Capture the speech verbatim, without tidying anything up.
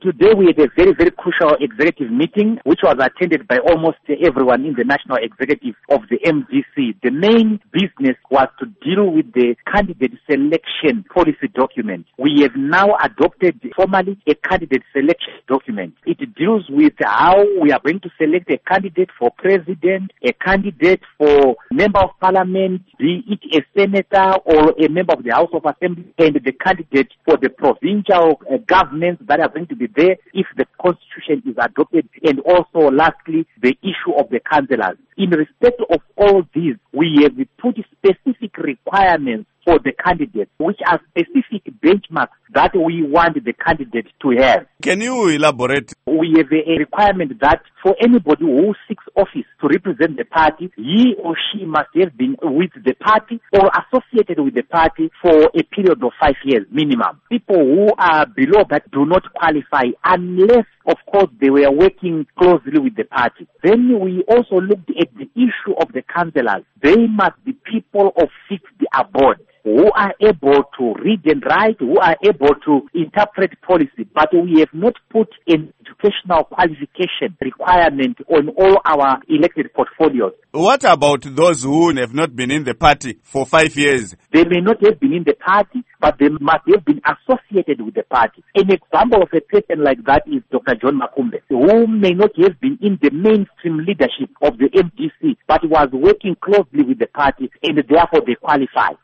Today we had a very, very crucial executive meeting, which was attended by almost everyone in the national executive of the M D C. The main business was to deal with the candidate selection policy document. We have now adopted formally a candidate selection document. It deals with how we are going to select a candidate for president, a candidate for member of parliament, be it a senator or a member of the House of Assembly, and the candidate for the provincial uh, governments that are going to be there if the constitution is adopted, and also lastly the issue of the councillors. In respect of all these, we have put specific requirements for the candidates, which are specific benchmarks that we want the candidate to have. Can you elaborate? We have a requirement that for anybody who seeks office to represent the party, he or she must have been with the party or associated with the party for a period of five years minimum. People who are below that do not qualify unless, of course, they were working closely with the party. Then we also looked at the issue of the councillors. They must be people of fixed abode, who are able to read and write, who are able to interpret policy. But we have not put an educational qualification requirement on all our elected portfolios. What about those who have not been in the party for five years? They may not have been in the party, but they must have been associated with the party. An example of a person like that is Doctor John Makumbe, who may not have been in the mainstream leadership of the M D C, but was working closely with the party, and therefore they qualify.